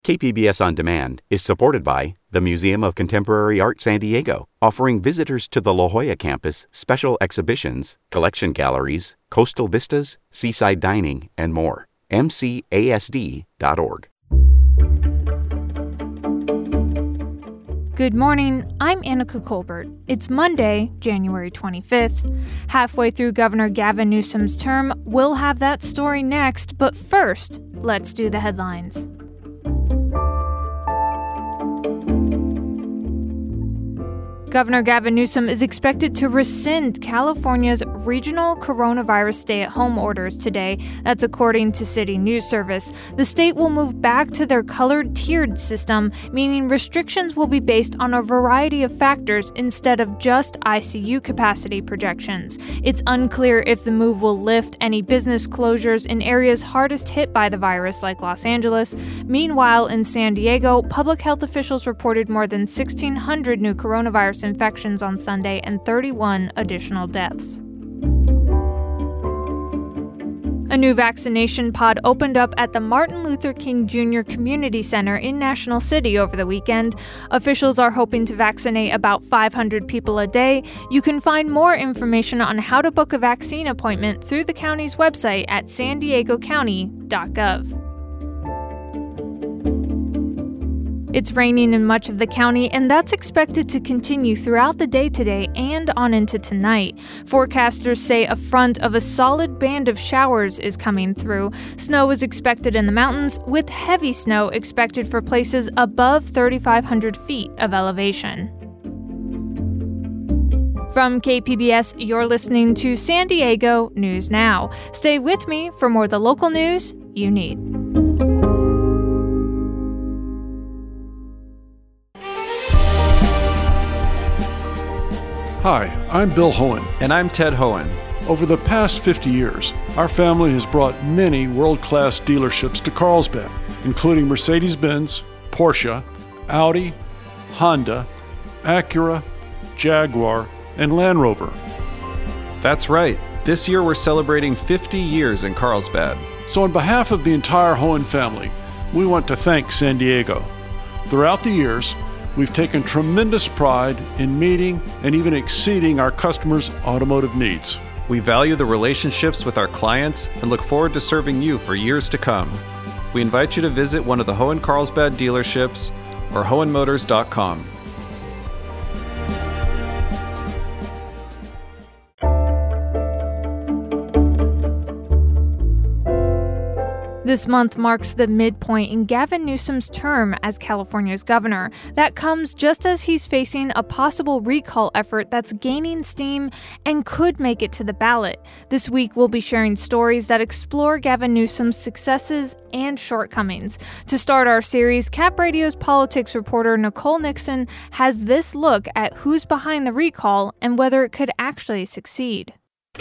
KPBS On Demand is supported by the Museum of Contemporary Art San Diego, offering visitors to the La Jolla campus special exhibitions, collection galleries, coastal vistas, seaside dining, and more. MCASD.org. Good morning, I'm Annika Colbert. It's Monday, January 25th. Halfway through Governor Gavin Newsom's term, we'll have that story next, but first, let's do the headlines. Governor Gavin Newsom is expected to rescind California's regional coronavirus stay-at-home orders today. That's according to City News Service. The state will move back to their colored tiered system, meaning restrictions will be based on a variety of factors instead of just ICU capacity projections. It's unclear if the move will lift any business closures in areas hardest hit by the virus, like Los Angeles. Meanwhile, in San Diego, public health officials reported more than 1,600 new coronavirus infections on Sunday and 31 additional deaths. A new vaccination pod opened up at the Martin Luther King Jr. Community Center in National City over the weekend. Officials are hoping to vaccinate about 500 people a day. You can find more information on how to book a vaccine appointment through the county's website at sandiegocounty.gov. It's raining in much of the county, and that's expected to continue throughout the day today and on into tonight. Forecasters say a front of a solid band of showers is coming through. Snow is expected in the mountains, with heavy snow expected for places above 3,500 feet of elevation. From KPBS, you're listening to San Diego News Now. Stay with me for more of the local news you need. Hi, I'm Bill Hohen. And I'm Ted Hohen. Over the past 50 years, our family has brought many world-class dealerships to Carlsbad, including Mercedes-Benz, Porsche, Audi, Honda, Acura, Jaguar, and Land Rover. That's right. This year we're celebrating 50 years in Carlsbad. So on behalf of the entire Hohen family, we want to thank San Diego. Throughout the years, we've taken tremendous pride in meeting and even exceeding our customers' automotive needs. We value the relationships with our clients and look forward to serving you for years to come. We invite you to visit one of the Hohen Carlsbad dealerships or hohenmotors.com. This month marks the midpoint in Gavin Newsom's term as California's governor. That comes just as he's facing a possible recall effort that's gaining steam and could make it to the ballot. This week, we'll be sharing stories that explore Gavin Newsom's successes and shortcomings. To start our series, Cap Radio's politics reporter Nicole Nixon has this look at who's behind the recall and whether it could actually succeed.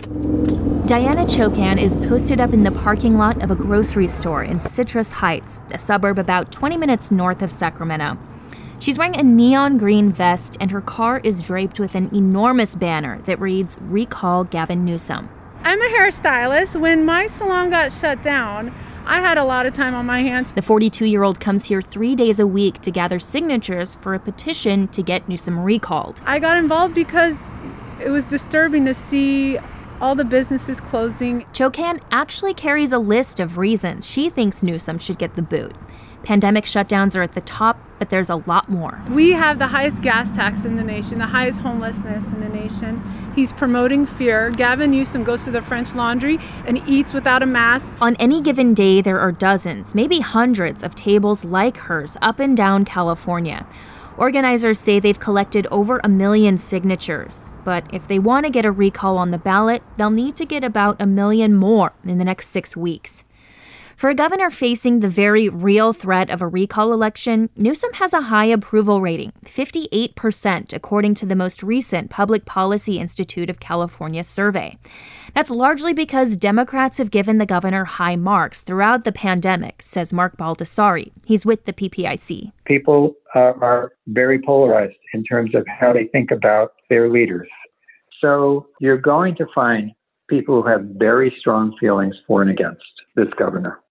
Diana Chokan is posted up in the parking lot of a grocery store in Citrus Heights, a suburb about 20 minutes north of Sacramento. She's wearing a neon green vest, and her car is draped with an enormous banner that reads, "Recall Gavin Newsom." I'm a hairstylist. When my salon got shut down, I had a lot of time on my hands. The 42-year-old comes here 3 days a week to gather signatures for a petition to get Newsom recalled. I got involved because it was disturbing to see all the businesses closing. Chokan actually carries a list of reasons she thinks Newsom should get the boot. Pandemic shutdowns are at the top, but there's a lot more. We have the highest gas tax in the nation, the highest homelessness in the nation. He's promoting fear. Gavin Newsom goes to the French Laundry and eats without a mask. On any given day, there are dozens, maybe hundreds of tables like hers up and down California. Organizers say they've collected over 1 million signatures, but if they want to get a recall on the ballot, they'll need to get about 1 million more in the next 6 weeks. For a governor facing the very real threat of a recall election, Newsom has a high approval rating, 58%, according to the most recent Public Policy Institute of California survey. That's largely because Democrats have given the governor high marks throughout the pandemic, says Mark Baldessari. He's with the PPIC. People are very polarized in terms of how they think about their leaders. So you're going to find people who have very strong feelings for and against this governor.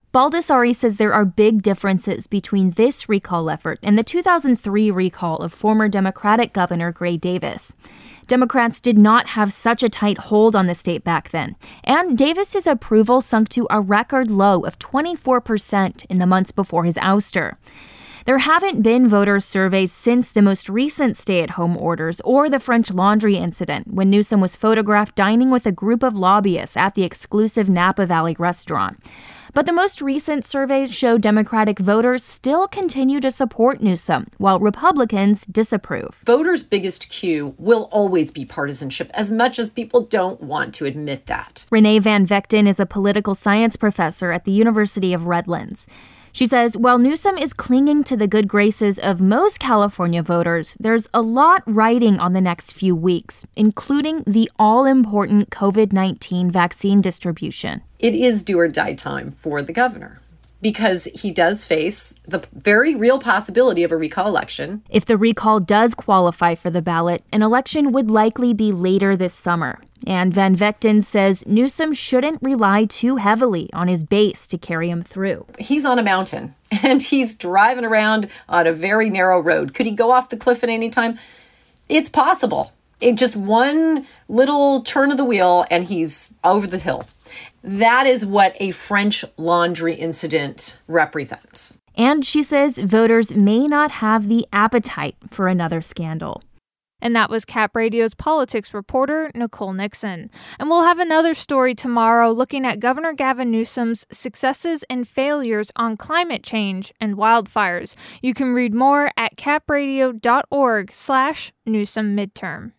Baldessari says there are big differences between this recall effort and the 2003 recall of former Democratic Governor Gray Davis. Democrats did not have such a tight hold on the state back then, and Davis's approval sunk to a record low of 24% in the months before his ouster. There haven't been voter surveys since the most recent stay-at-home orders or the French Laundry incident when Newsom was photographed dining with a group of lobbyists at the exclusive Napa Valley restaurant. But the most recent surveys show Democratic voters still continue to support Newsom, while Republicans disapprove. Voters' biggest cue will always be partisanship, as much as people don't want to admit that. Renee Van Vechten is a political science professor at the University of Redlands. She says while Newsom is clinging to the good graces of most California voters, there's a lot riding on the next few weeks, including the all-important COVID-19 vaccine distribution. It is do or die time for the governor, because he does face the very real possibility of a recall election. If the recall does qualify for the ballot, an election would likely be later this summer. And Van Vechten says Newsom shouldn't rely too heavily on his base to carry him through. He's on a mountain, and he's driving around on a very narrow road. Could he go off the cliff at any time? It's possible. Just one little turn of the wheel, and he's over the hill. That is what a French Laundry incident represents. And she says voters may not have the appetite for another scandal. And that was Cap Radio's politics reporter, Nicole Nixon. And we'll have another story tomorrow looking at Governor Gavin Newsom's successes and failures on climate change and wildfires. You can read more at capradio.org/Newsom midterm.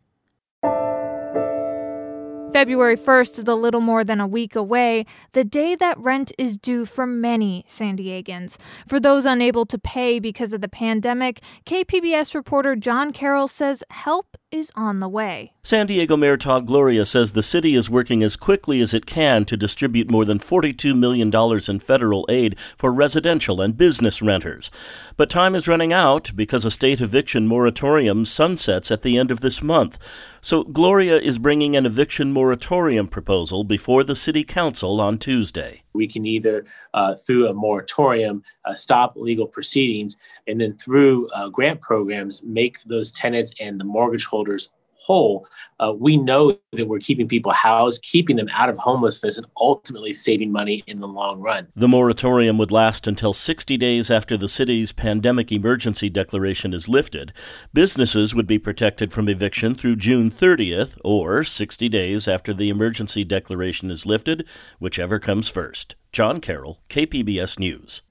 February 1st is a little more than a week away, the day that rent is due for many San Diegans. For those unable to pay because of the pandemic, KPBS reporter John Carroll says help is on the way. San Diego Mayor Todd Gloria says the city is working as quickly as it can to distribute more than $42 million in federal aid for residential and business renters. But time is running out because a state eviction moratorium sunsets at the end of this month. So Gloria is bringing an eviction moratorium proposal before the city council on Tuesday. We can either, through a moratorium, stop legal proceedings, and then through grant programs, make those tenants and the mortgage holders whole. We know that we're keeping people housed, keeping them out of homelessness, and ultimately saving money in the long run. The moratorium would last until 60 days after the city's pandemic emergency declaration is lifted. Businesses would be protected from eviction through June 30th, or 60 days after the emergency declaration is lifted, whichever comes first. John Carroll, KPBS News.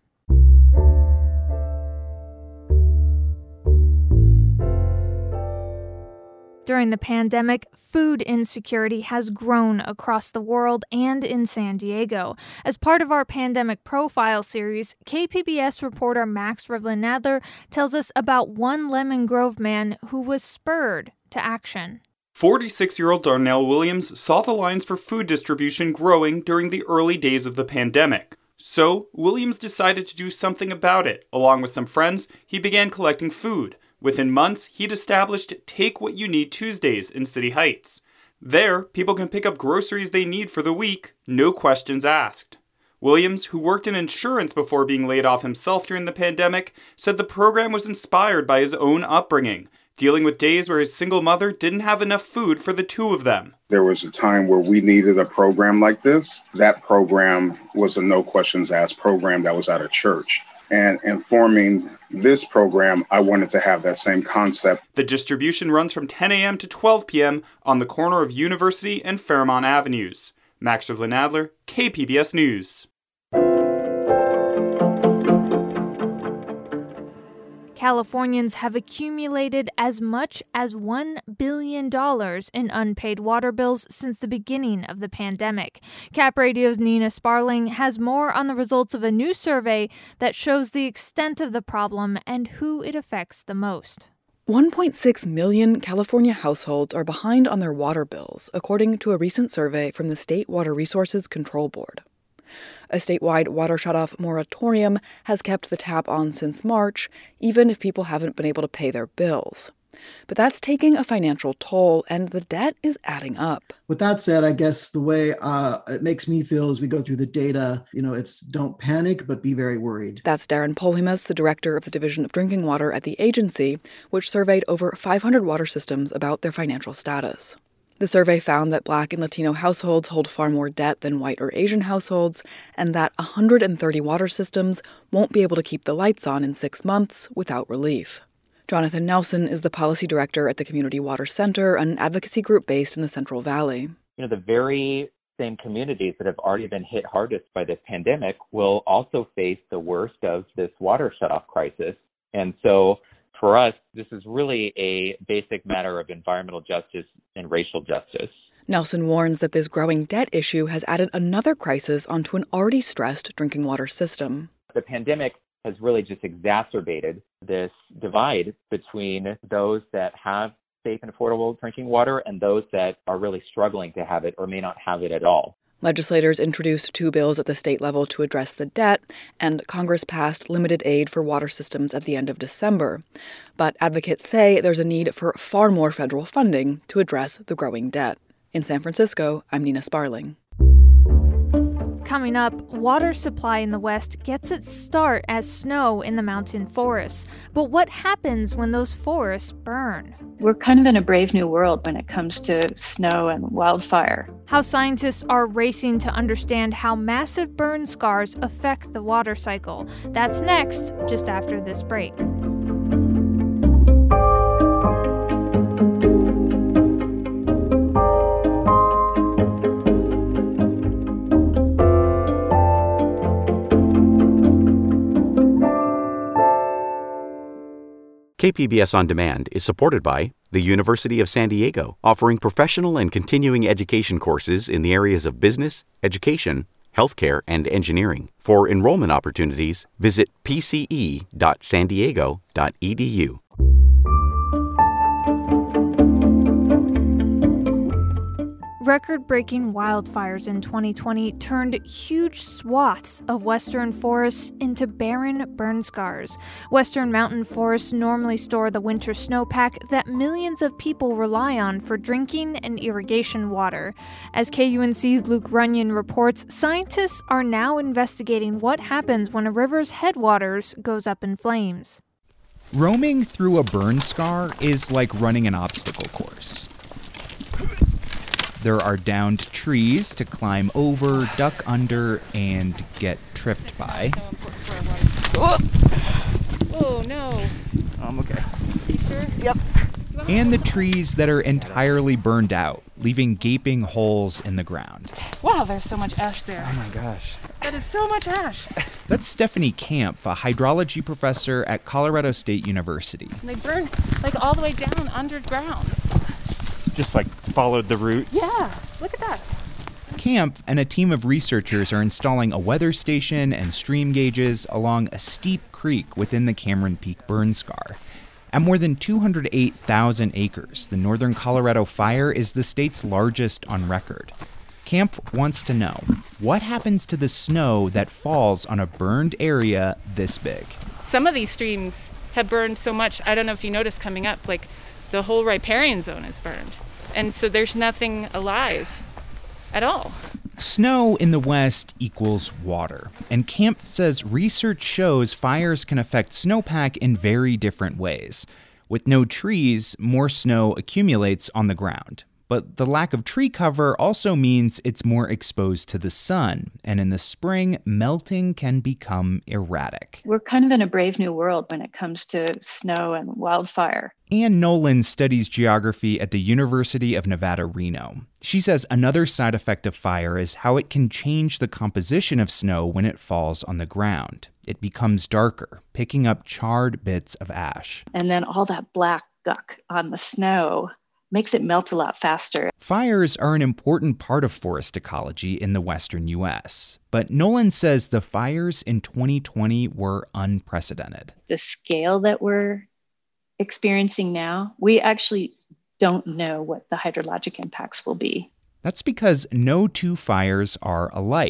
During the pandemic, food insecurity has grown across the world and in San Diego. As part of our Pandemic Profile series, KPBS reporter Max Rivlin-Nadler tells us about one Lemon Grove man who was spurred to action. 46-year-old Darnell Williams saw the lines for food distribution growing during the early days of the pandemic. So, Williams decided to do something about it. Along with some friends, he began collecting food. Within months, he'd established Take What You Need Tuesdays in City Heights. There, people can pick up groceries they need for the week, no questions asked. Williams, who worked in insurance before being laid off himself during the pandemic, said the program was inspired by his own upbringing, dealing with days where his single mother didn't have enough food for the two of them. There was a time where we needed a program like this. That program was a no questions asked program that was out of church. And in forming this program, I wanted to have that same concept. The distribution runs from 10 a.m. to 12 p.m. on the corner of University and Fairmont Avenues. Max Rivlin-Nadler, KPBS News. Californians have accumulated as much as $1 billion in unpaid water bills since the beginning of the pandemic. Cap Radio's Nina Sparling has more on the results of a new survey that shows the extent of the problem and who it affects the most. 1.6 million California households are behind on their water bills, according to a recent survey from the State Water Resources Control Board. A statewide water shutoff moratorium has kept the tap on since March, even if people haven't been able to pay their bills. But that's taking a financial toll, and the debt is adding up. With that said, I guess the way it makes me feel as we go through the data, it's don't panic, but be very worried. That's Darren Polhemus, the director of the Division of Drinking Water at the agency, which surveyed over 500 water systems about their financial status. The survey found that Black and Latino households hold far more debt than white or Asian households, and that 130 water systems won't be able to keep the lights on in 6 months without relief. Jonathan Nelson is the policy director at the Community Water Center, an advocacy group based in the Central Valley. The very same communities that have already been hit hardest by this pandemic will also face the worst of this water shutoff crisis. And so for us, this is really a basic matter of environmental justice and racial justice. Nelson warns that this growing debt issue has added another crisis onto an already stressed drinking water system. The pandemic has really just exacerbated this divide between those that have safe and affordable drinking water and those that are really struggling to have it or may not have it at all. Legislators introduced 2 bills at the state level to address the debt, and Congress passed limited aid for water systems at the end of December. But advocates say there's a need for far more federal funding to address the growing debt. In San Francisco, I'm Nina Sparling. Coming up, water supply in the West gets its start as snow in the mountain forests. But what happens when those forests burn? We're kind of in a brave new world when it comes to snow and wildfire. How scientists are racing to understand how massive burn scars affect the water cycle. That's next, just after this break. KPBS On Demand is supported by the University of San Diego, offering professional and continuing education courses in the areas of business, education, healthcare, and engineering. For enrollment opportunities, visit pce.sandiego.edu. Record-breaking wildfires in 2020 turned huge swaths of western forests into barren burn scars. Western mountain forests normally store the winter snowpack that millions of people rely on for drinking and irrigation water. As KUNC's Luke Runyon reports, scientists are now investigating what happens when a river's headwaters goes up in flames. Roaming through a burn scar is like running an obstacle course. There are downed trees to climb over, duck under, and get tripped by. Oh, no. I'm okay. You sure? Yep. And the trees that are entirely burned out, leaving gaping holes in the ground. Wow, there's so much ash there. Oh my gosh. That is so much ash. That's Stephanie Camp, a hydrology professor at Colorado State University. They burn all the way down underground. Just followed the roots? Yeah, look at that. Camp and a team of researchers are installing a weather station and stream gauges along a steep creek within the Cameron Peak burn scar. At more than 208,000 acres, the Northern Colorado fire is the state's largest on record. Camp wants to know, what happens to the snow that falls on a burned area this big? Some of these streams have burned so much, I don't know if you noticed coming up, the whole riparian zone is burned. And so there's nothing alive at all. Snow in the West equals water. And Camp says research shows fires can affect snowpack in very different ways. With no trees, more snow accumulates on the ground. But the lack of tree cover also means it's more exposed to the sun. And in the spring, melting can become erratic. We're kind of in a brave new world when it comes to snow and wildfire. Ann Nolan studies geography at the University of Nevada, Reno. She says another side effect of fire is how it can change the composition of snow when it falls on the ground. It becomes darker, picking up charred bits of ash. And then all that black guck on the snow makes it melt a lot faster. Fires are an important part of forest ecology in the western U.S., but Nolan says the fires in 2020 were unprecedented. The scale that we're experiencing now, we actually don't know what the hydrologic impacts will be. That's because no two fires are alike.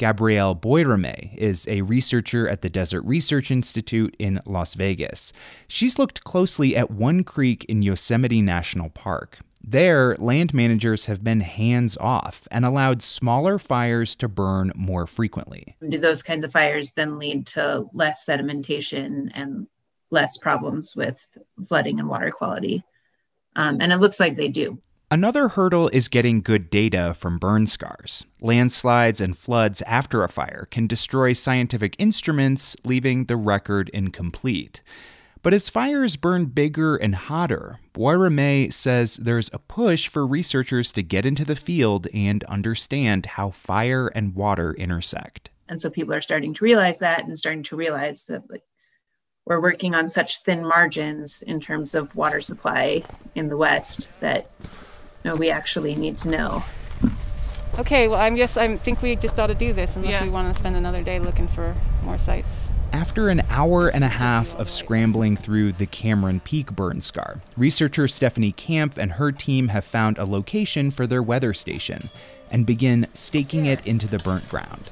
Gabrielle Boyrame is a researcher at the Desert Research Institute in Las Vegas. She's looked closely at one creek in Yosemite National Park. There, land managers have been hands-off and allowed smaller fires to burn more frequently. Do those kinds of fires then lead to less sedimentation and less problems with flooding and water quality? And it looks like they do. Another hurdle is getting good data from burn scars. Landslides and floods after a fire can destroy scientific instruments, leaving the record incomplete. But as fires burn bigger and hotter, Boyrame says there's a push for researchers to get into the field and understand how fire and water intersect. And so people are starting to realize that and starting to realize that we're working on such thin margins in terms of water supply in the West that we actually need to know. Okay, well, I think we just ought to do this unless we want to spend another day looking for more sites. After an hour and a half of scrambling through the Cameron Peak burn scar, researcher Stephanie Camp and her team have found a location for their weather station and begin staking it into the burnt ground.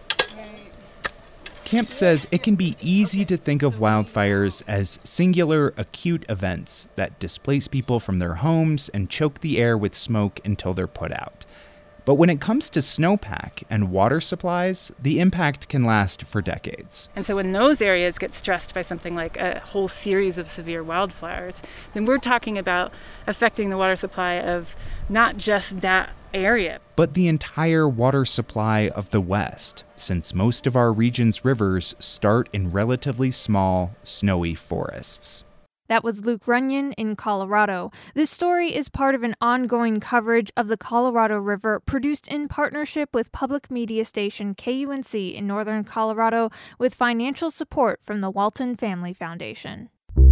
Camp says it can be easy to think of wildfires as singular, acute events that displace people from their homes and choke the air with smoke until they're put out. But when it comes to snowpack and water supplies, the impact can last for decades. And so when those areas get stressed by something like a whole series of severe wildfires, then we're talking about affecting the water supply of not just that area, but the entire water supply of the West, since most of our region's rivers start in relatively small, snowy forests. That was Luke Runyon in Colorado. This story is part of an ongoing coverage of the Colorado River produced in partnership with public media station KUNC in northern Colorado with financial support from the Walton Family Foundation.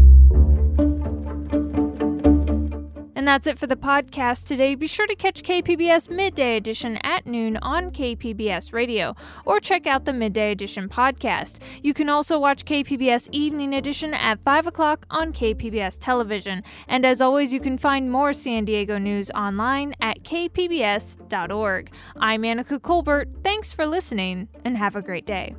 And that's it for the podcast today. Be sure to catch KPBS Midday Edition at noon on KPBS Radio, or check out the Midday Edition podcast. You can also watch KPBS Evening Edition at 5 o'clock on KPBS Television. And as always, you can find more San Diego news online at kpbs.org. I'm Annika Colbert. Thanks for listening, and have a great day.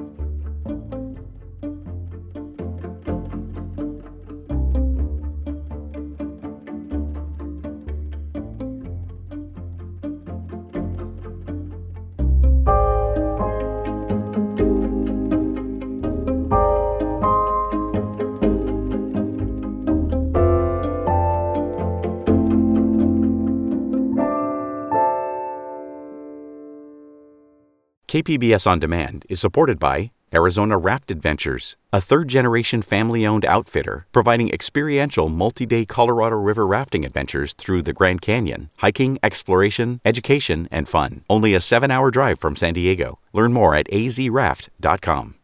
KPBS On Demand is supported by Arizona Raft Adventures, a third-generation family-owned outfitter providing experiential multi-day Colorado River rafting adventures through the Grand Canyon, hiking, exploration, education, and fun. Only a 7-hour drive from San Diego. Learn more at azraft.com.